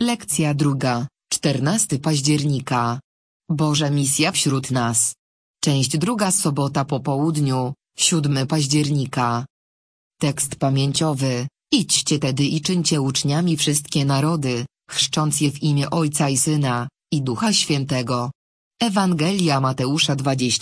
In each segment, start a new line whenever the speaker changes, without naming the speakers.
Lekcja druga, 14 października. Boża misja wśród nas. Część druga, sobota po południu, 7 października. Tekst pamięciowy. Idźcie tedy i czyńcie uczniami wszystkie narody, chrzcząc je w imię Ojca i Syna, i Ducha Świętego. Ewangelia Mateusza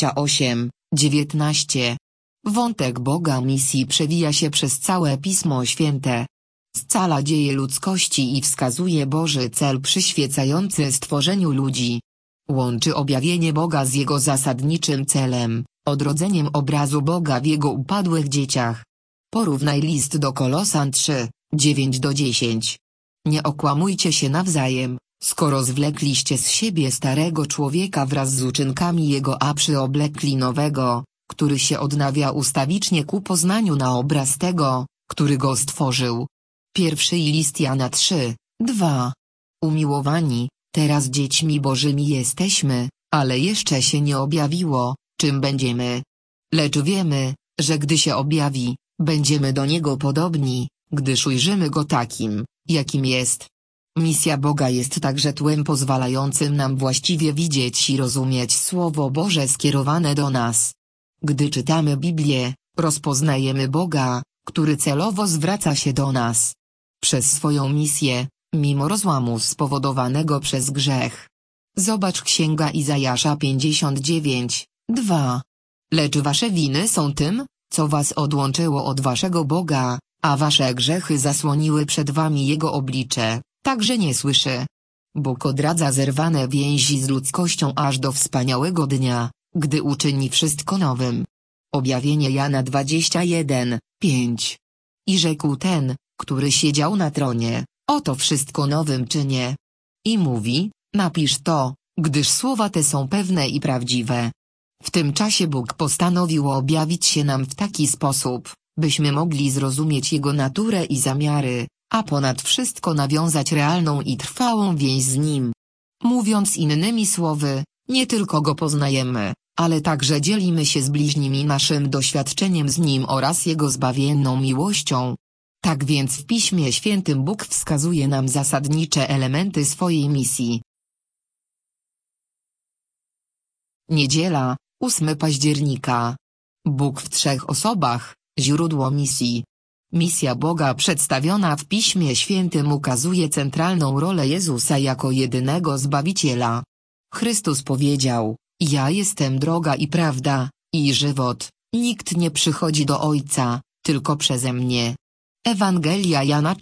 28:19. Wątek Boga misji przewija się przez całe Pismo Święte. Scala dzieje ludzkości i wskazuje Boży cel przyświecający stworzeniu ludzi. Łączy objawienie Boga z Jego zasadniczym celem, odrodzeniem obrazu Boga w Jego upadłych dzieciach. Porównaj list do Kolosan 3:9-10. Nie okłamujcie się nawzajem, skoro zwlekliście z siebie starego człowieka wraz z uczynkami jego, a przyoblekli nowego, który się odnawia ustawicznie ku poznaniu na obraz tego, który go stworzył. Pierwszy list Jana 3:2. Umiłowani, teraz dziećmi Bożymi jesteśmy, ale jeszcze się nie objawiło, czym będziemy. Lecz wiemy, że gdy się objawi, będziemy do Niego podobni, gdyż ujrzymy Go takim, jakim jest. Misja Boga jest także tłem pozwalającym nam właściwie widzieć i rozumieć Słowo Boże skierowane do nas. Gdy czytamy Biblię, rozpoznajemy Boga, który celowo zwraca się do nas. Przez swoją misję, mimo rozłamu spowodowanego przez grzech. Zobacz Księga Izajasza 59:2. Lecz wasze winy są tym, co was odłączyło od waszego Boga, a wasze grzechy zasłoniły przed wami Jego oblicze, tak że nie słyszy. Bóg odradza zerwane więzi z ludzkością aż do wspaniałego dnia, gdy uczyni wszystko nowym. Objawienie Jana 21:5. I rzekł ten, który siedział na tronie, oto wszystko nowym czynię. I mówi, napisz to, gdyż słowa te są pewne i prawdziwe. W tym czasie Bóg postanowił objawić się nam w taki sposób, byśmy mogli zrozumieć Jego naturę i zamiary, a ponad wszystko nawiązać realną i trwałą więź z Nim. Mówiąc innymi słowy, nie tylko Go poznajemy, ale także dzielimy się z bliźnimi naszym doświadczeniem z Nim oraz Jego zbawienną miłością. Tak więc w Piśmie Świętym Bóg wskazuje nam zasadnicze elementy swojej misji. Niedziela, 8 października. Bóg w trzech osobach, źródło misji. Misja Boga przedstawiona w Piśmie Świętym ukazuje centralną rolę Jezusa jako jedynego Zbawiciela. Chrystus powiedział, ja jestem droga i prawda, i żywot, nikt nie przychodzi do Ojca, tylko przeze mnie. Ewangelia Jana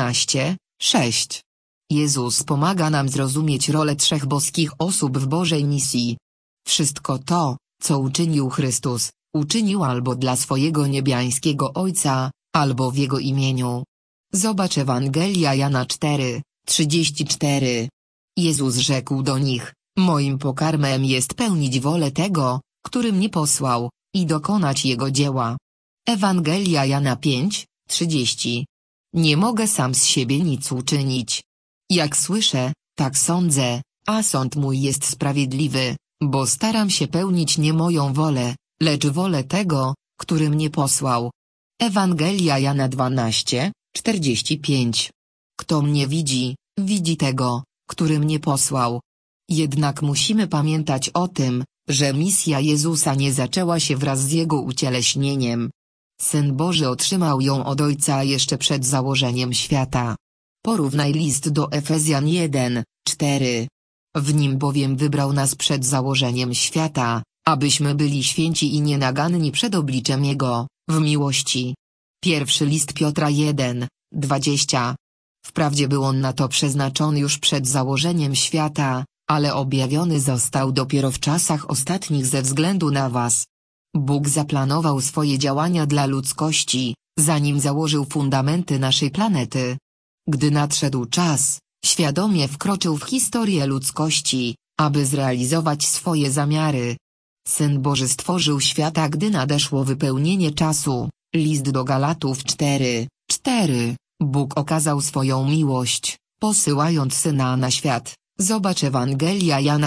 14:6. Jezus pomaga nam zrozumieć rolę trzech boskich osób w Bożej misji. Wszystko to, co uczynił Chrystus, uczynił albo dla swojego niebiańskiego Ojca, albo w Jego imieniu. Zobacz Ewangelia Jana 4:34. Jezus rzekł do nich, moim pokarmem jest pełnić wolę tego, który mnie posłał, i dokonać Jego dzieła. Ewangelia Jana 5:30. Nie mogę sam z siebie nic uczynić. Jak słyszę, tak sądzę, a sąd mój jest sprawiedliwy, bo staram się pełnić nie moją wolę, lecz wolę tego, który mnie posłał. Ewangelia Jana 12:45. Kto mnie widzi, widzi tego, który mnie posłał. Jednak musimy pamiętać o tym, że misja Jezusa nie zaczęła się wraz z Jego ucieleśnieniem. Syn Boży otrzymał ją od Ojca jeszcze przed założeniem świata. Porównaj list do Efezjan 1:4. W nim bowiem wybrał nas przed założeniem świata, abyśmy byli święci i nienaganni przed obliczem Jego, w miłości. Pierwszy list Piotra 1:20. Wprawdzie był on na to przeznaczony już przed założeniem świata, ale objawiony został dopiero w czasach ostatnich ze względu na was. Bóg zaplanował swoje działania dla ludzkości, zanim założył fundamenty naszej planety. Gdy nadszedł czas, świadomie wkroczył w historię ludzkości, aby zrealizować swoje zamiary. Syn Boży stworzył świata, gdy nadeszło wypełnienie czasu. List do Galatów 4:4. Bóg okazał swoją miłość, posyłając Syna na świat. Zobacz Ewangelia Jana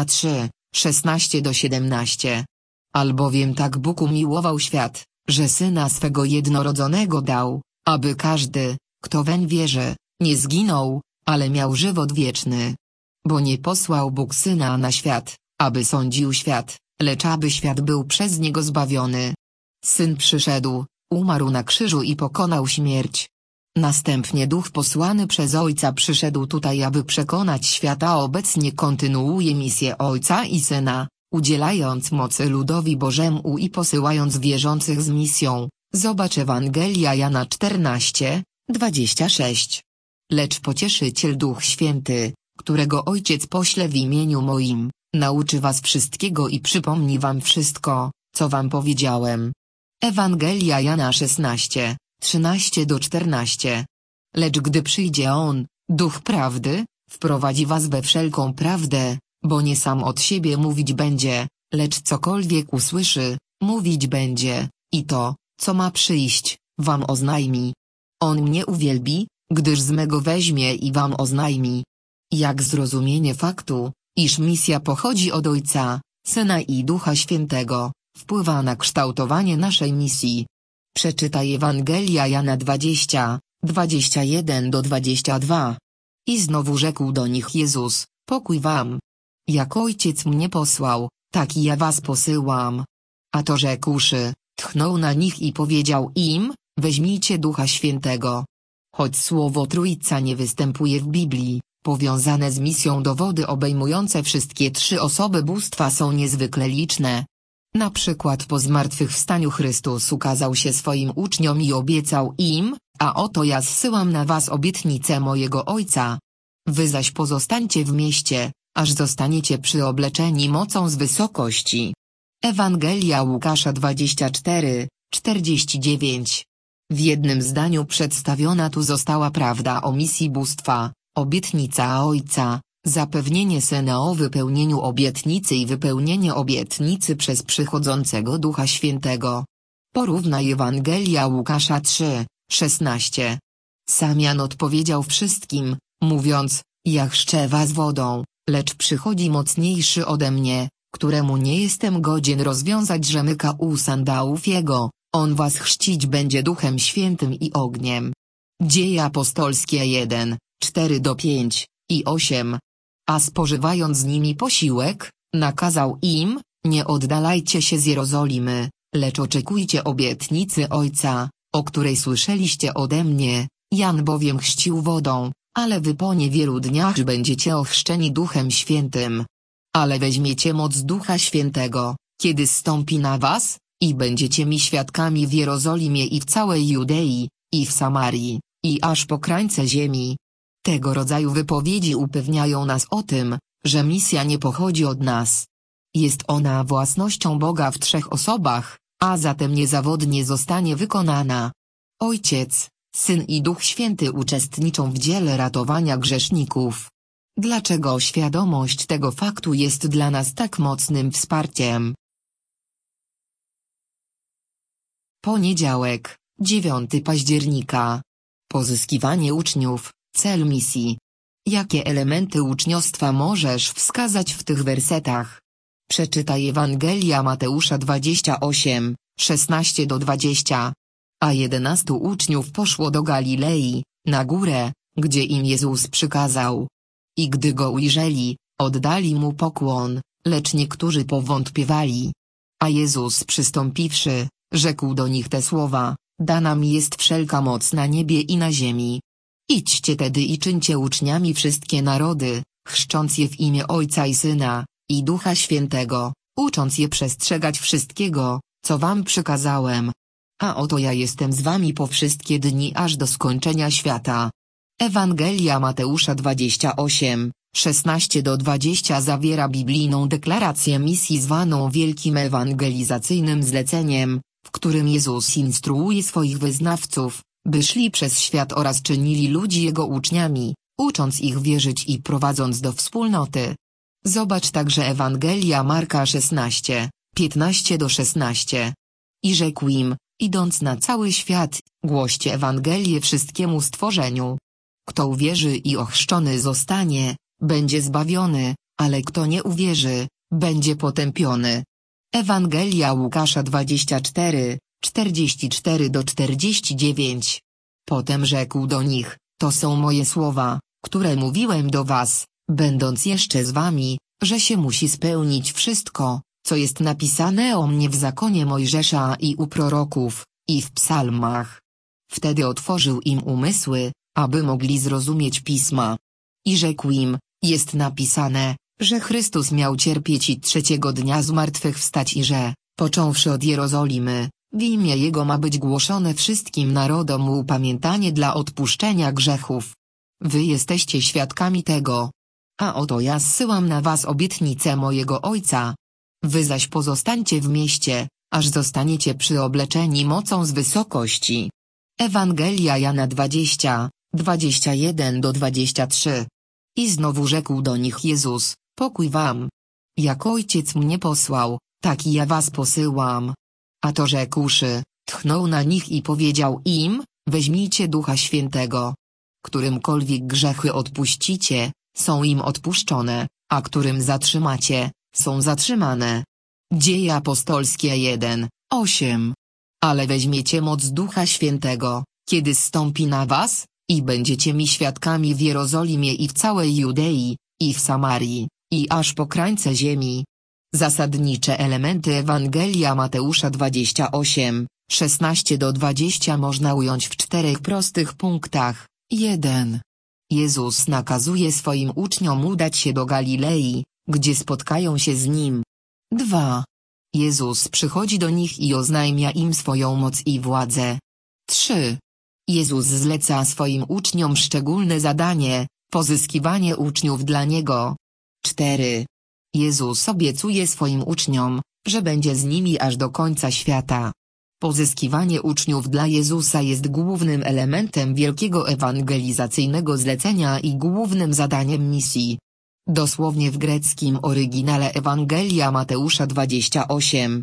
3:16-17. Albowiem tak Bóg umiłował świat, że Syna swego jednorodzonego dał, aby każdy, kto weń wierzy, nie zginął, ale miał żywot wieczny. Bo nie posłał Bóg Syna na świat, aby sądził świat, lecz aby świat był przez Niego zbawiony. Syn przyszedł, umarł na krzyżu i pokonał śmierć. Następnie Duch posłany przez Ojca przyszedł tutaj, aby przekonać świat, a obecnie kontynuuje misję Ojca i Syna, udzielając mocy ludowi Bożemu i posyłając wierzących z misją. Zobacz Ewangelia Jana 14:26. Lecz Pocieszyciel Duch Święty, którego Ojciec pośle w imieniu moim, nauczy was wszystkiego i przypomni wam wszystko, co wam powiedziałem. Ewangelia Jana 16:13-14. Lecz gdy przyjdzie On, Duch Prawdy, wprowadzi was we wszelką prawdę, bo nie sam od siebie mówić będzie, lecz cokolwiek usłyszy, mówić będzie, i to, co ma przyjść, wam oznajmi. On mnie uwielbi, gdyż z mego weźmie i wam oznajmi. Jak zrozumienie faktu, iż misja pochodzi od Ojca, Syna i Ducha Świętego, wpływa na kształtowanie naszej misji. Przeczytaj Ewangelia Jana 20:21-22. I znowu rzekł do nich Jezus, pokój wam. Jak Ojciec mnie posłał, tak i ja was posyłam. A to rzekłszy, tchnął na nich i powiedział im, weźmijcie Ducha Świętego. Choć słowo Trójca nie występuje w Biblii, powiązane z misją dowody obejmujące wszystkie trzy osoby bóstwa są niezwykle liczne. Na przykład po zmartwychwstaniu Chrystus ukazał się swoim uczniom i obiecał im, a oto ja zsyłam na was obietnicę mojego Ojca. Wy zaś pozostańcie w mieście, aż zostaniecie przyobleczeni mocą z wysokości. Ewangelia Łukasza 24:49. W jednym zdaniu przedstawiona tu została prawda o misji bóstwa, obietnica Ojca, zapewnienie Syna o wypełnieniu obietnicy i wypełnienie obietnicy przez przychodzącego Ducha Świętego. Porównaj Ewangelia Łukasza 3:16. Sam Jan odpowiedział wszystkim, mówiąc, ja chrzczę was wodą, lecz przychodzi mocniejszy ode mnie, któremu nie jestem godzien rozwiązać rzemyka u sandałów jego, on was chrzcić będzie Duchem Świętym i ogniem. Dzieje apostolskie 1:4-5 i 8. A spożywając z nimi posiłek, nakazał im, nie oddalajcie się z Jerozolimy, lecz oczekujcie obietnicy Ojca, o której słyszeliście ode mnie, Jan bowiem chrzcił wodą, ale wy po niewielu dniach będziecie ochrzczeni Duchem Świętym. Ale weźmiecie moc Ducha Świętego, kiedy zstąpi na was, i będziecie mi świadkami w Jerozolimie i w całej Judei, i w Samarii, i aż po krańce ziemi. Tego rodzaju wypowiedzi upewniają nas o tym, że misja nie pochodzi od nas. Jest ona własnością Boga w trzech osobach, a zatem niezawodnie zostanie wykonana. Ojciec, Syn i Duch Święty uczestniczą w dziele ratowania grzeszników. Dlaczego świadomość tego faktu jest dla nas tak mocnym wsparciem? Poniedziałek, 9 października. Pozyskiwanie uczniów, cel misji. Jakie elementy uczniostwa możesz wskazać w tych wersetach? Przeczytaj Ewangelia Mateusza 28:16-20. A 11 uczniów poszło do Galilei, na górę, gdzie im Jezus przykazał. I gdy go ujrzeli, oddali mu pokłon, lecz niektórzy powątpiewali. A Jezus przystąpiwszy, rzekł do nich te słowa, dana mi jest wszelka moc na niebie i na ziemi. Idźcie tedy i czyńcie uczniami wszystkie narody, chrzcząc je w imię Ojca i Syna, i Ducha Świętego, ucząc je przestrzegać wszystkiego, co wam przykazałem. A oto ja jestem z wami po wszystkie dni aż do skończenia świata. Ewangelia Mateusza 28:16-20 zawiera biblijną deklarację misji zwaną Wielkim Ewangelizacyjnym Zleceniem, w którym Jezus instruuje swoich wyznawców, by szli przez świat oraz czynili ludzi Jego uczniami, ucząc ich wierzyć i prowadząc do wspólnoty. Zobacz także Ewangelia Marka 16:15-16. I rzekł im, idąc na cały świat, głoście Ewangelię wszystkiemu stworzeniu. Kto uwierzy i ochrzczony zostanie, będzie zbawiony, ale kto nie uwierzy, będzie potępiony. Ewangelia Łukasza 24:44-49. Potem rzekł do nich, to są moje słowa, które mówiłem do was, będąc jeszcze z wami, że się musi spełnić wszystko, co jest napisane o mnie w zakonie Mojżesza i u proroków, i w psalmach. Wtedy otworzył im umysły, aby mogli zrozumieć pisma. I rzekł im, jest napisane, że Chrystus miał cierpieć i trzeciego dnia zmartwychwstać i że, począwszy od Jerozolimy, w imię Jego ma być głoszone wszystkim narodom upamiętanie dla odpuszczenia grzechów. Wy jesteście świadkami tego. A oto ja zsyłam na was obietnicę mojego Ojca. Wy zaś pozostańcie w mieście, aż zostaniecie przyobleczeni mocą z wysokości. Ewangelia Jana 20, 21-23. I znowu rzekł do nich Jezus, pokój wam. Jak Ojciec mnie posłał, tak i ja was posyłam. A to rzekłszy, tchnął na nich i powiedział im, weźmijcie Ducha Świętego. Którymkolwiek grzechy odpuścicie, są im odpuszczone, a którym zatrzymacie, są zatrzymane. Dzieje apostolskie 1, 8. Ale weźmiecie moc Ducha Świętego, kiedy zstąpi na was, i będziecie mi świadkami w Jerozolimie i w całej Judei, i w Samarii, i aż po krańce ziemi. Zasadnicze elementy Ewangelia Mateusza 28, 16-20 można ująć w 4 prostych punktach. 1. Jezus nakazuje swoim uczniom udać się do Galilei, gdzie spotkają się z Nim. 2. Jezus przychodzi do nich i oznajmia im swoją moc i władzę. 3. Jezus zleca swoim uczniom szczególne zadanie, pozyskiwanie uczniów dla Niego. 4. Jezus obiecuje swoim uczniom, że będzie z nimi aż do końca świata. Pozyskiwanie uczniów dla Jezusa jest głównym elementem wielkiego ewangelizacyjnego zlecenia i głównym zadaniem misji. Dosłownie w greckim oryginale Ewangelia Mateusza 28,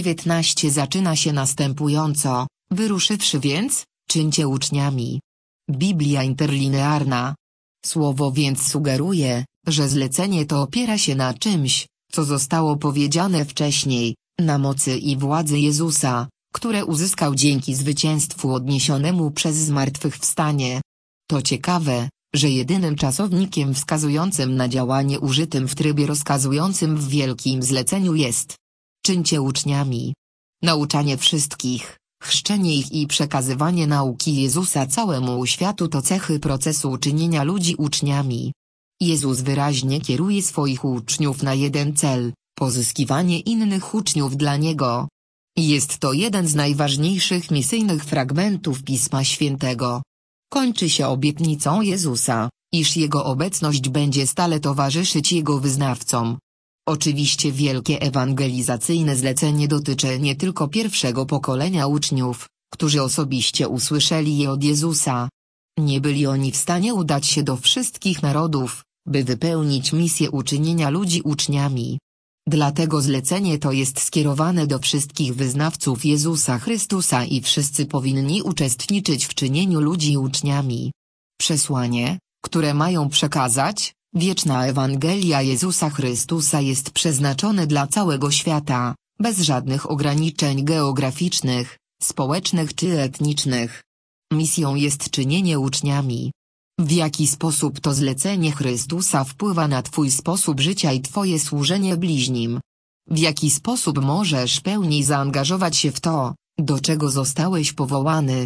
19 zaczyna się następująco, wyruszywszy więc, czyńcie uczniami. Biblia interlinearna. Słowo więc sugeruje, że zlecenie to opiera się na czymś, co zostało powiedziane wcześniej, na mocy i władzy Jezusa, które uzyskał dzięki zwycięstwu odniesionemu przez zmartwychwstanie. To ciekawe, że jedynym czasownikiem wskazującym na działanie użytym w trybie rozkazującym w wielkim zleceniu jest czyńcie uczniami. Nauczanie wszystkich, chrzczenie ich i przekazywanie nauki Jezusa całemu światu to cechy procesu czynienia ludzi uczniami. Jezus wyraźnie kieruje swoich uczniów na jeden cel, pozyskiwanie innych uczniów dla Niego. Jest to jeden z najważniejszych misyjnych fragmentów Pisma Świętego. Kończy się obietnicą Jezusa, iż Jego obecność będzie stale towarzyszyć Jego wyznawcom. Oczywiście wielkie ewangelizacyjne zlecenie dotyczy nie tylko pierwszego pokolenia uczniów, którzy osobiście usłyszeli je od Jezusa. Nie byli oni w stanie udać się do wszystkich narodów, by wypełnić misję uczynienia ludzi uczniami. Dlatego zlecenie to jest skierowane do wszystkich wyznawców Jezusa Chrystusa i wszyscy powinni uczestniczyć w czynieniu ludzi uczniami. Przesłanie, które mają przekazać, wieczna Ewangelia Jezusa Chrystusa jest przeznaczone dla całego świata, bez żadnych ograniczeń geograficznych, społecznych czy etnicznych. Misją jest czynienie uczniami. W jaki sposób to zlecenie Chrystusa wpływa na Twój sposób życia i Twoje służenie bliźnim? W jaki sposób możesz pełniej zaangażować się w to, do czego zostałeś powołany?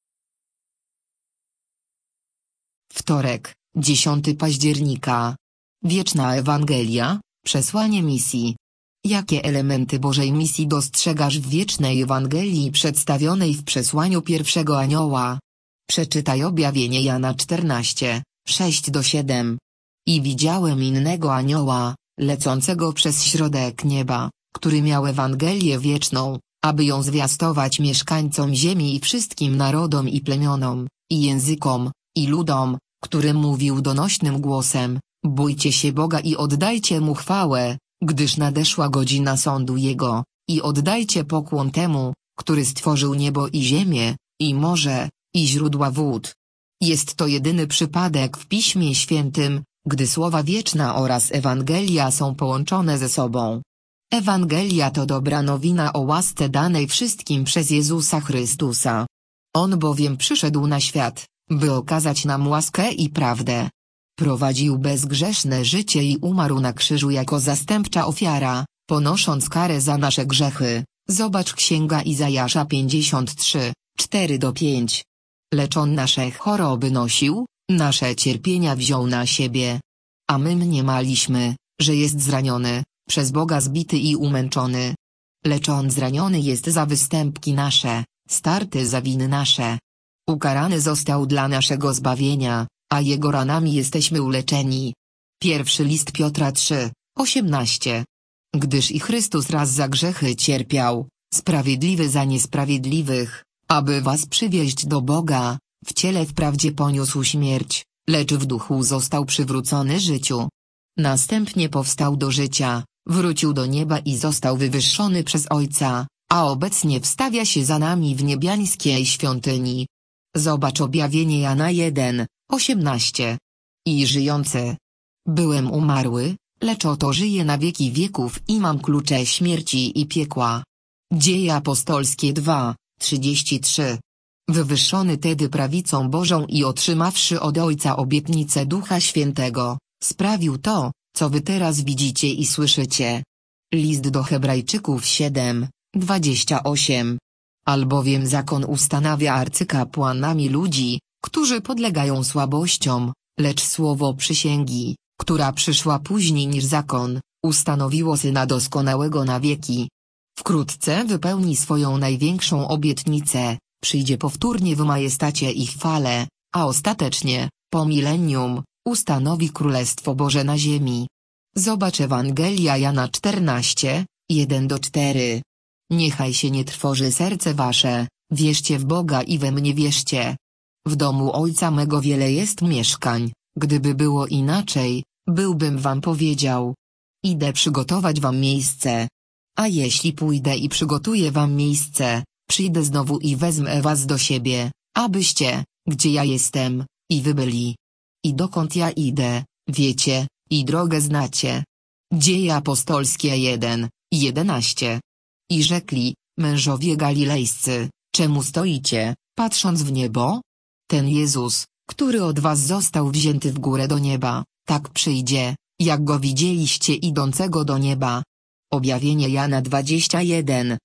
Wtorek, 10 października. Wieczna Ewangelia, przesłanie misji. Jakie elementy Bożej misji dostrzegasz w wiecznej Ewangelii przedstawionej w przesłaniu pierwszego anioła? Przeczytaj objawienie Jana 14, 6-7. I widziałem innego anioła, lecącego przez środek nieba, który miał Ewangelię wieczną, aby ją zwiastować mieszkańcom ziemi i wszystkim narodom i plemionom, i językom, i ludom, który mówił donośnym głosem, bójcie się Boga i oddajcie Mu chwałę, gdyż nadeszła godzina sądu Jego, i oddajcie pokłon Temu, który stworzył niebo i ziemię, i morze, i źródła wód. Jest to jedyny przypadek w Piśmie Świętym, gdy słowa wieczna oraz Ewangelia są połączone ze sobą. Ewangelia to dobra nowina o łasce danej wszystkim przez Jezusa Chrystusa. On bowiem przyszedł na świat, by okazać nam łaskę i prawdę. Prowadził bezgrzeszne życie i umarł na krzyżu jako zastępcza ofiara, ponosząc karę za nasze grzechy. Zobacz Księga Izajasza 53, 4-5. Lecz on nasze choroby nosił, nasze cierpienia wziął na siebie. A my mniemaliśmy, że jest zraniony, przez Boga zbity i umęczony. Lecz on zraniony jest za występki nasze, starty za winy nasze. Ukarany został dla naszego zbawienia, a jego ranami jesteśmy uleczeni. Pierwszy list Piotra 3, 18. Gdyż i Chrystus raz za grzechy cierpiał, sprawiedliwy za niesprawiedliwych, aby was przywieźć do Boga, w ciele wprawdzie poniósł śmierć, lecz w duchu został przywrócony życiu. Następnie powstał do życia, wrócił do nieba i został wywyższony przez Ojca, a obecnie wstawia się za nami w niebiańskiej świątyni. Zobacz Objawienie Jana 1, 18. I żyjący. Byłem umarły, lecz oto żyję na wieki wieków i mam klucze śmierci i piekła. Dzieje apostolskie 2, 33. Wywyższony tedy prawicą Bożą i otrzymawszy od Ojca obietnicę Ducha Świętego, sprawił to, co wy teraz widzicie i słyszycie. List do Hebrajczyków 7, 28. Albowiem zakon ustanawia arcykapłanami ludzi, którzy podlegają słabościom, lecz słowo przysięgi, która przyszła później niż zakon, ustanowiło Syna doskonałego na wieki. Wkrótce wypełni swoją największą obietnicę, przyjdzie powtórnie w majestacie i chwale, a ostatecznie, po milenium, ustanowi Królestwo Boże na ziemi. Zobacz Ewangelia Jana 14, 1-4. Niechaj się nie trwoży serce wasze, wierzcie w Boga i we mnie wierzcie. W domu Ojca mego wiele jest mieszkań, gdyby było inaczej, byłbym wam powiedział. Idę przygotować wam miejsce. A jeśli pójdę i przygotuję wam miejsce, przyjdę znowu i wezmę was do siebie, abyście, gdzie ja jestem, i wy byli. I dokąd ja idę, wiecie, i drogę znacie. Dzieje apostolskie 1, 11. I rzekli, mężowie galilejscy, czemu stoicie, patrząc w niebo? Ten Jezus, który od was został wzięty w górę do nieba, tak przyjdzie, jak go widzieliście idącego do nieba. Objawienie Jana 21,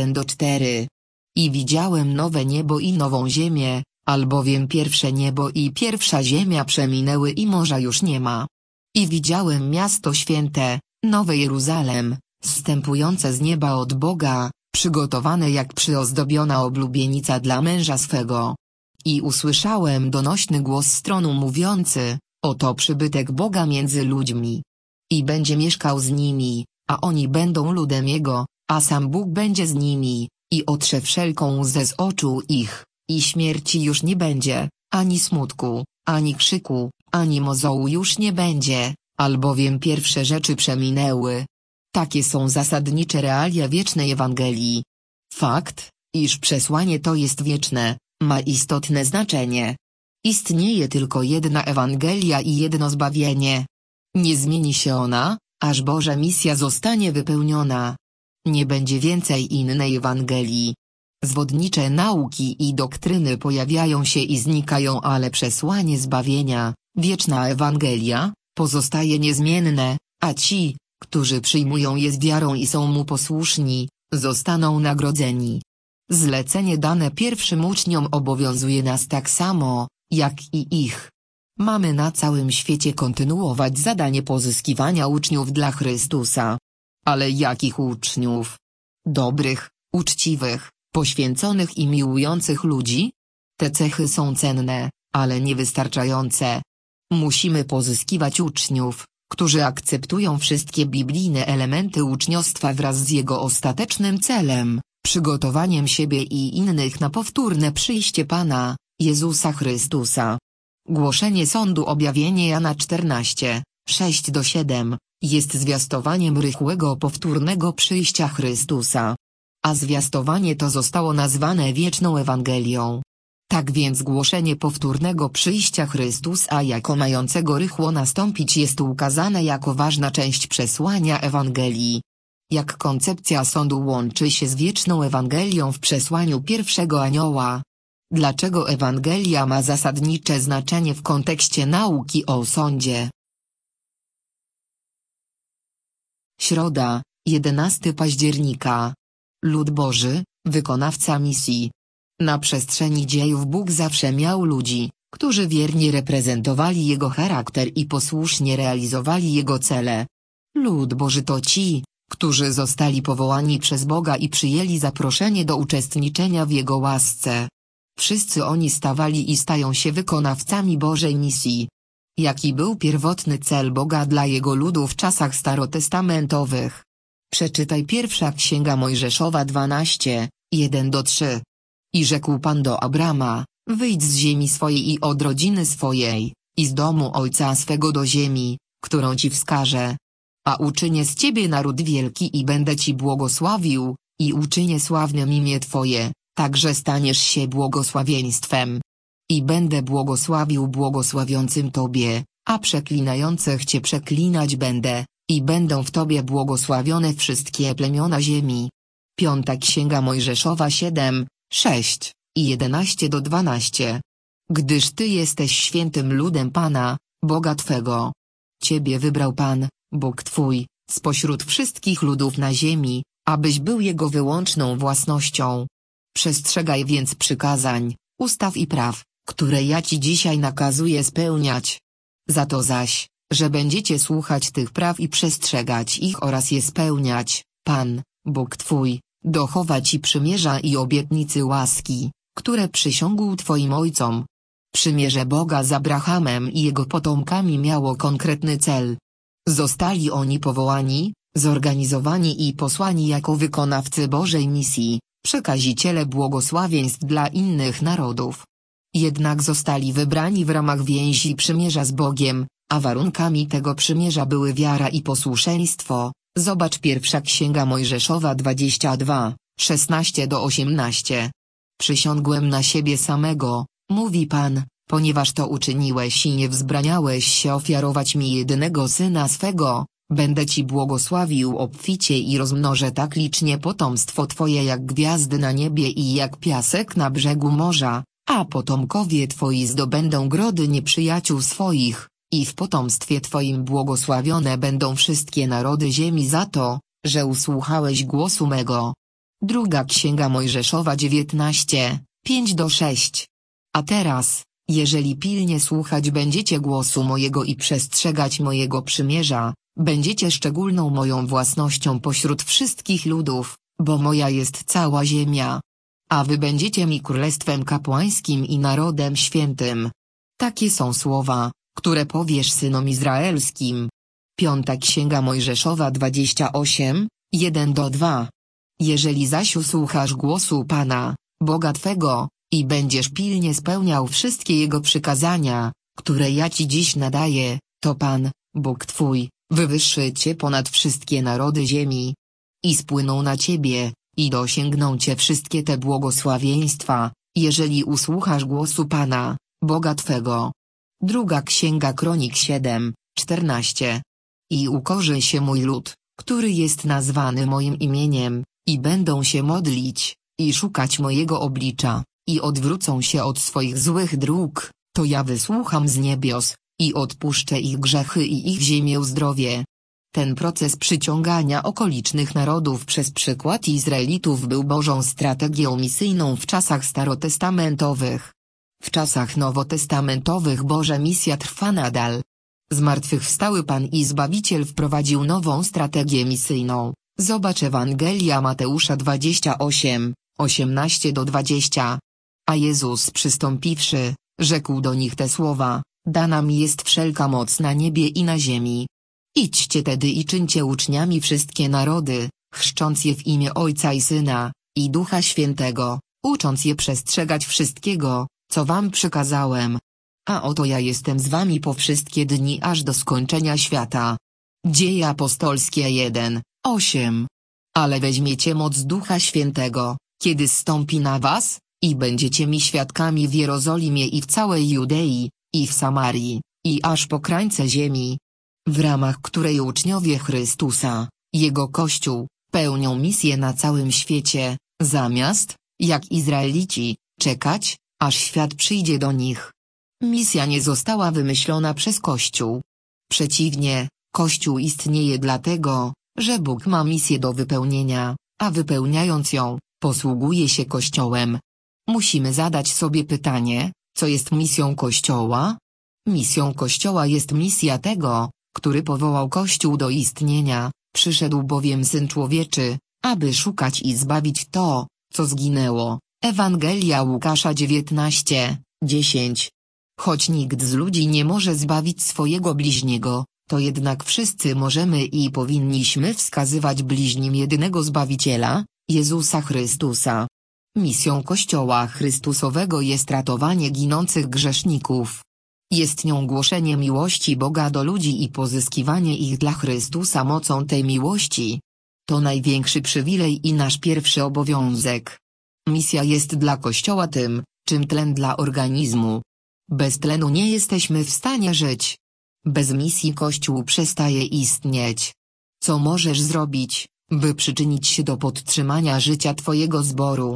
1-4. I widziałem nowe niebo i nową ziemię, albowiem pierwsze niebo i pierwsza ziemia przeminęły i morza już nie ma. I widziałem miasto święte, Nowe Jeruzalem, zstępujące z nieba od Boga, przygotowane jak przyozdobiona oblubienica dla męża swego. I usłyszałem donośny głos z tronu mówiący, oto przybytek Boga między ludźmi. I będzie mieszkał z nimi, a oni będą ludem Jego, a sam Bóg będzie z nimi, i otrze wszelką łzę z oczu ich, i śmierci już nie będzie, ani smutku, ani krzyku, ani mozołu już nie będzie, albowiem pierwsze rzeczy przeminęły. Takie są zasadnicze realia wiecznej Ewangelii. Fakt, iż przesłanie to jest wieczne, ma istotne znaczenie. Istnieje tylko jedna Ewangelia i jedno zbawienie. Nie zmieni się ona, aż Boża misja zostanie wypełniona. Nie będzie więcej innej Ewangelii. Zwodnicze nauki i doktryny pojawiają się i znikają, ale przesłanie zbawienia, wieczna Ewangelia, pozostaje niezmienne, a ci, którzy przyjmują je z wiarą i są mu posłuszni, zostaną nagrodzeni. Zlecenie dane pierwszym uczniom obowiązuje nas tak samo, jak i ich. Mamy na całym świecie kontynuować zadanie pozyskiwania uczniów dla Chrystusa. Ale jakich uczniów? Dobrych, uczciwych, poświęconych i miłujących ludzi? Te cechy są cenne, ale niewystarczające. Musimy pozyskiwać uczniów, którzy akceptują wszystkie biblijne elementy uczniostwa wraz z jego ostatecznym celem, przygotowaniem siebie i innych na powtórne przyjście Pana, Jezusa Chrystusa. Głoszenie sądu. Objawienie Jana 14, 6-7, jest zwiastowaniem rychłego powtórnego przyjścia Chrystusa. A zwiastowanie to zostało nazwane wieczną Ewangelią. Tak więc głoszenie powtórnego przyjścia Chrystusa jako mającego rychło nastąpić jest ukazane jako ważna część przesłania Ewangelii. Jak koncepcja sądu łączy się z wieczną Ewangelią w przesłaniu pierwszego anioła? Dlaczego Ewangelia ma zasadnicze znaczenie w kontekście nauki o sądzie? Środa, 11 października. Lud Boży, wykonawca misji. Na przestrzeni dziejów Bóg zawsze miał ludzi, którzy wiernie reprezentowali Jego charakter i posłusznie realizowali Jego cele. Lud Boży to ci, którzy zostali powołani przez Boga i przyjęli zaproszenie do uczestniczenia w Jego łasce. Wszyscy oni stawali i stają się wykonawcami Bożej misji. Jaki był pierwotny cel Boga dla Jego ludu w czasach starotestamentowych? Przeczytaj Pierwsza Księga Mojżeszowa 12, 1-3. I rzekł Pan do Abrama, wyjdź z ziemi swojej i od rodziny swojej, i z domu ojca swego do ziemi, którą ci wskażę. A uczynię z ciebie naród wielki i będę ci błogosławił, i uczynię sławnym imię twoje, tak że staniesz się błogosławieństwem. I będę błogosławił błogosławiącym tobie, a przeklinających cię przeklinać będę, i będą w tobie błogosławione wszystkie plemiona ziemi. Piąta Księga Mojżeszowa 7, 6 i 11-12. Gdyż ty jesteś świętym ludem Pana, Boga twego. Ciebie wybrał Pan, Bóg twój, spośród wszystkich ludów na ziemi, abyś był Jego wyłączną własnością. Przestrzegaj więc przykazań, ustaw i praw, które ja ci dzisiaj nakazuję spełniać. Za to zaś, że będziecie słuchać tych praw i przestrzegać ich oraz je spełniać, Pan, Bóg twój, dochowa ci przymierza i obietnicy łaski, które przysiągł twoim ojcom. Przymierze Boga z Abrahamem i jego potomkami miało konkretny cel. Zostali oni powołani, zorganizowani i posłani jako wykonawcy Bożej misji, przekaziciele błogosławieństw dla innych narodów. Jednak zostali wybrani w ramach więzi przymierza z Bogiem, a warunkami tego przymierza były wiara i posłuszeństwo. Zobacz Pierwsza Księga Mojżeszowa 22, 16-18. Przysiągłem na siebie samego, mówi Pan, ponieważ to uczyniłeś i nie wzbraniałeś się ofiarować mi jedynego syna swego, będę ci błogosławił obficie i rozmnożę tak licznie potomstwo twoje jak gwiazdy na niebie i jak piasek na brzegu morza, a potomkowie twoi zdobędą grody nieprzyjaciół swoich, i w potomstwie twoim błogosławione będą wszystkie narody ziemi za to, że usłuchałeś głosu mego. Druga Księga Mojżeszowa 19, 5-6. A teraz, jeżeli pilnie słuchać będziecie głosu mojego i przestrzegać mojego przymierza, będziecie szczególną moją własnością pośród wszystkich ludów, bo moja jest cała ziemia. A wy będziecie mi królestwem kapłańskim i narodem świętym. Takie są słowa, które powiesz synom izraelskim. Piąta Księga Mojżeszowa 28, 1-2. Jeżeli zaś usłuchasz głosu Pana, Boga twego, i będziesz pilnie spełniał wszystkie Jego przykazania, które ja ci dziś nadaję, to Pan, Bóg twój, wywyższy cię ponad wszystkie narody ziemi. I spłyną na ciebie, i dosięgną cię wszystkie te błogosławieństwa, jeżeli usłuchasz głosu Pana, Boga twego. Druga Księga Kronik 7, 14. I ukorzy się mój lud, który jest nazwany moim imieniem, i będą się modlić, i szukać mojego oblicza, i odwrócą się od swoich złych dróg, to ja wysłucham z niebios, i odpuszczę ich grzechy i ich ziemię uzdrowię. Ten proces przyciągania okolicznych narodów przez przykład Izraelitów był Bożą strategią misyjną w czasach starotestamentowych. W czasach nowotestamentowych Boża misja trwa nadal. Zmartwychwstały Pan i Zbawiciel wprowadził nową strategię misyjną. Zobacz Ewangelia Mateusza 28, 18-20. A Jezus przystąpiwszy, rzekł do nich te słowa, dana mi jest wszelka moc na niebie i na ziemi. Idźcie tedy i czyńcie uczniami wszystkie narody, chrzcząc je w imię Ojca i Syna, i Ducha Świętego, ucząc je przestrzegać wszystkiego, co wam przykazałem. A oto ja jestem z wami po wszystkie dni aż do skończenia świata. Dzieje apostolskie 1, 8. Ale weźmiecie moc Ducha Świętego, kiedy zstąpi na was, i będziecie mi świadkami w Jerozolimie i w całej Judei, i w Samarii, i aż po krańce ziemi. W ramach której uczniowie Chrystusa, Jego Kościół, pełnią misję na całym świecie, zamiast, jak Izraelici, czekać, aż świat przyjdzie do nich. Misja nie została wymyślona przez Kościół. Przeciwnie, Kościół istnieje dlatego, że Bóg ma misję do wypełnienia, a wypełniając ją, posługuje się Kościołem. Musimy zadać sobie pytanie, co jest misją Kościoła? Misją Kościoła jest misja tego, który powołał Kościół do istnienia, przyszedł bowiem Syn Człowieczy, aby szukać i zbawić to, co zginęło. Ewangelia Łukasza 19:10. Choć nikt z ludzi nie może zbawić swojego bliźniego, to jednak wszyscy możemy i powinniśmy wskazywać bliźnim jedynego Zbawiciela, Jezusa Chrystusa. Misją Kościoła Chrystusowego jest ratowanie ginących grzeszników. Jest nią głoszenie miłości Boga do ludzi i pozyskiwanie ich dla Chrystusa mocą tej miłości. To największy przywilej i nasz pierwszy obowiązek. Misja jest dla Kościoła tym, czym tlen dla organizmu. Bez tlenu nie jesteśmy w stanie żyć. Bez misji Kościół przestaje istnieć. Co możesz zrobić, by przyczynić się do podtrzymania życia Twojego zboru?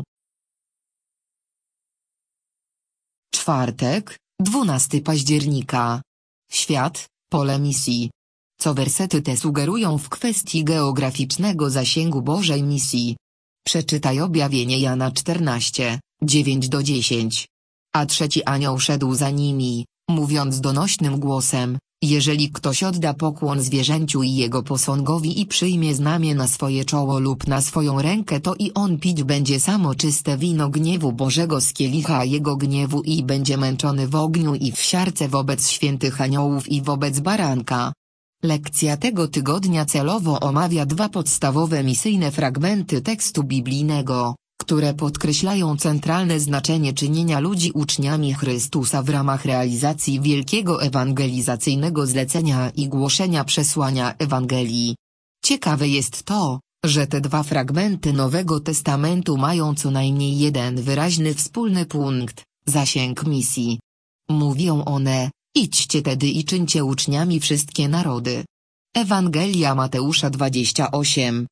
Czwartek, 12 października. Świat, pole misji. Co wersety te sugerują w kwestii geograficznego zasięgu Bożej misji? Przeczytaj objawienie Jana 14, 9-10. A trzeci anioł szedł za nimi, mówiąc donośnym głosem: jeżeli ktoś odda pokłon zwierzęciu i jego posągowi i przyjmie znamię na swoje czoło lub na swoją rękę, to i on pić będzie samo czyste wino gniewu Bożego z kielicha jego gniewu i będzie męczony w ogniu i w siarce wobec świętych aniołów i wobec baranka. Lekcja tego tygodnia celowo omawia dwa podstawowe misyjne fragmenty tekstu biblijnego, które podkreślają centralne znaczenie czynienia ludzi uczniami Chrystusa w ramach realizacji wielkiego ewangelizacyjnego zlecenia i głoszenia przesłania Ewangelii. Ciekawe jest to, że te dwa fragmenty Nowego Testamentu mają co najmniej jeden wyraźny wspólny punkt: zasięg misji. Mówią one: idźcie tedy i czyńcie uczniami wszystkie narody. Ewangelia Mateusza 28,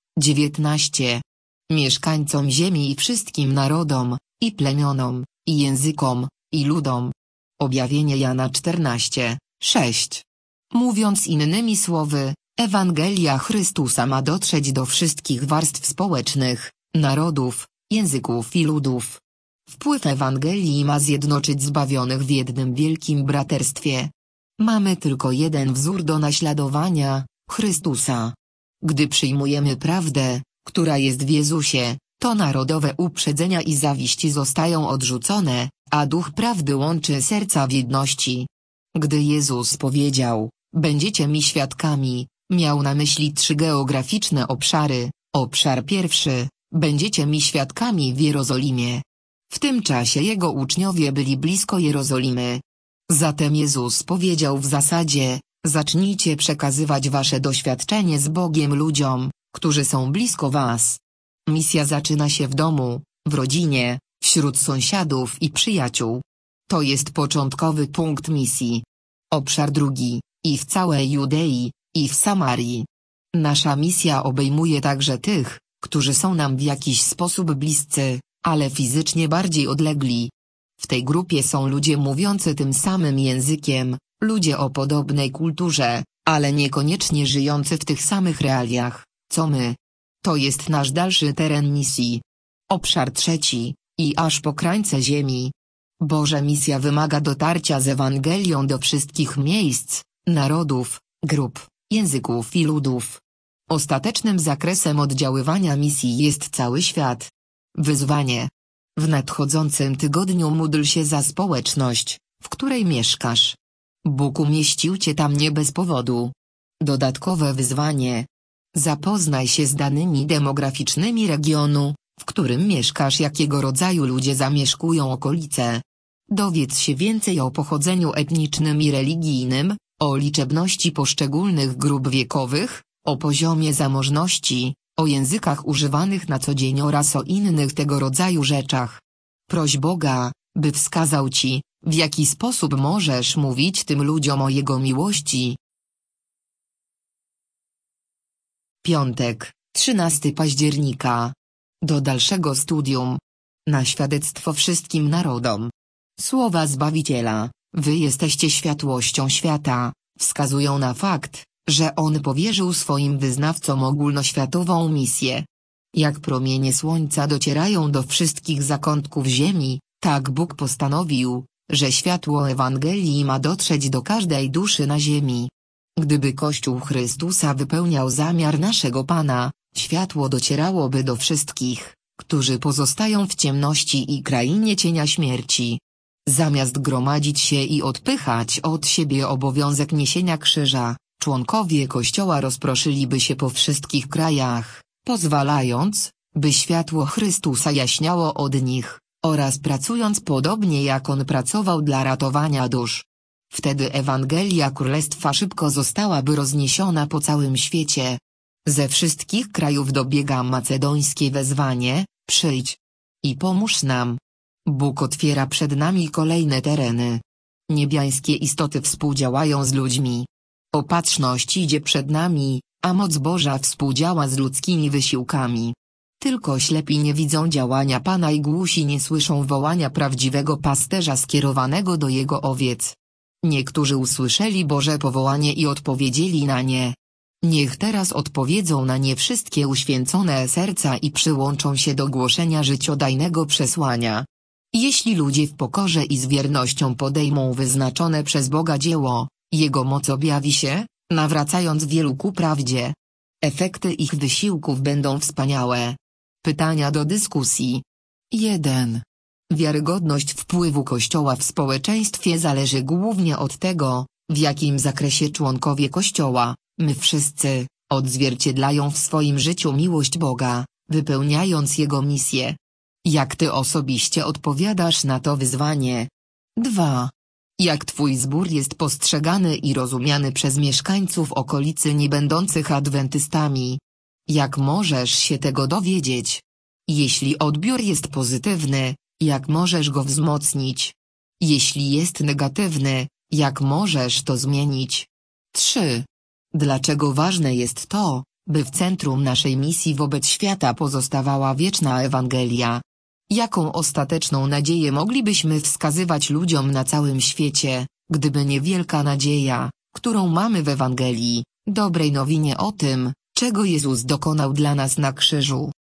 19. Mieszkańcom ziemi i wszystkim narodom, i plemionom, i językom, i ludom. Objawienie Jana 14, 6. Mówiąc innymi słowy, Ewangelia Chrystusa ma dotrzeć do wszystkich warstw społecznych, narodów, języków i ludów. Wpływ Ewangelii ma zjednoczyć zbawionych w jednym wielkim braterstwie. Mamy tylko jeden wzór do naśladowania: Chrystusa. Gdy przyjmujemy prawdę, która jest w Jezusie, to narodowe uprzedzenia i zawiści zostają odrzucone, a duch prawdy łączy serca w jedności. Gdy Jezus powiedział: będziecie mi świadkami, miał na myśli trzy geograficzne obszary. Obszar pierwszy: będziecie mi świadkami w Jerozolimie. W tym czasie jego uczniowie byli blisko Jerozolimy. Zatem Jezus powiedział w zasadzie: zacznijcie przekazywać wasze doświadczenie z Bogiem ludziom, którzy są blisko was. Misja zaczyna się w domu, w rodzinie, wśród sąsiadów i przyjaciół. To jest początkowy punkt misji. Obszar drugi: i w całej Judei, i w Samarii. Nasza misja obejmuje także tych, którzy są nam w jakiś sposób bliscy, ale fizycznie bardziej odlegli. W tej grupie są ludzie mówiący tym samym językiem, ludzie o podobnej kulturze, ale niekoniecznie żyjący w tych samych realiach, co my. To jest nasz dalszy teren misji. Obszar trzeci: i aż po krańce ziemi. Boża misja wymaga dotarcia z Ewangelią do wszystkich miejsc, narodów, grup, języków i ludów. Ostatecznym zakresem oddziaływania misji jest cały świat. Wyzwanie. W nadchodzącym tygodniu módl się za społeczność, w której mieszkasz. Bóg umieścił cię tam nie bez powodu. Dodatkowe wyzwanie. Zapoznaj się z danymi demograficznymi regionu, w którym mieszkasz, jakiego rodzaju ludzie zamieszkują okolice. Dowiedz się więcej o pochodzeniu etnicznym i religijnym, o liczebności poszczególnych grup wiekowych, o poziomie zamożności, o językach używanych na co dzień oraz o innych tego rodzaju rzeczach. Proś Boga, by wskazał ci, w jaki sposób możesz mówić tym ludziom o Jego miłości. Piątek, 13 października. Do dalszego studium. Na świadectwo wszystkim narodom. Słowa Zbawiciela, wy jesteście światłością świata, wskazują na fakt, że On powierzył swoim wyznawcom ogólnoświatową misję. Jak promienie słońca docierają do wszystkich zakątków ziemi, tak Bóg postanowił, że światło Ewangelii ma dotrzeć do każdej duszy na ziemi. Gdyby Kościół Chrystusa wypełniał zamiar naszego Pana, światło docierałoby do wszystkich, którzy pozostają w ciemności i krainie cienia śmierci. Zamiast gromadzić się i odpychać od siebie obowiązek niesienia krzyża, członkowie Kościoła rozproszyliby się po wszystkich krajach, pozwalając, by światło Chrystusa jaśniało od nich, oraz pracując podobnie jak On pracował dla ratowania dusz. Wtedy Ewangelia Królestwa szybko zostałaby rozniesiona po całym świecie. Ze wszystkich krajów dobiega macedońskie wezwanie: przyjdź i pomóż nam. Bóg otwiera przed nami kolejne tereny. Niebiańskie istoty współdziałają z ludźmi. Opatrzność idzie przed nami, a moc Boża współdziała z ludzkimi wysiłkami. Tylko ślepi nie widzą działania Pana i głusi nie słyszą wołania prawdziwego pasterza skierowanego do jego owiec. Niektórzy usłyszeli Boże powołanie i odpowiedzieli na nie. Niech teraz odpowiedzą na nie wszystkie uświęcone serca i przyłączą się do głoszenia życiodajnego przesłania. Jeśli ludzie w pokorze i z wiernością podejmą wyznaczone przez Boga dzieło, Jego moc objawi się, nawracając wielu ku prawdzie. Efekty ich wysiłków będą wspaniałe. Pytania do dyskusji. 1. Wiarygodność wpływu Kościoła w społeczeństwie zależy głównie od tego, w jakim zakresie członkowie Kościoła, my wszyscy, odzwierciedlają w swoim życiu miłość Boga, wypełniając Jego misję. Jak ty osobiście odpowiadasz na to wyzwanie? 2. Jak twój zbór jest postrzegany i rozumiany przez mieszkańców okolicy niebędących adwentystami? Jak możesz się tego dowiedzieć? Jeśli odbiór jest pozytywny, jak możesz go wzmocnić? Jeśli jest negatywny, jak możesz to zmienić? 3. Dlaczego ważne jest to, by w centrum naszej misji wobec świata pozostawała wieczna Ewangelia? Jaką ostateczną nadzieję moglibyśmy wskazywać ludziom na całym świecie, gdyby nie wielka nadzieja, którą mamy w Ewangelii, dobrej nowinie o tym, czego Jezus dokonał dla nas na krzyżu?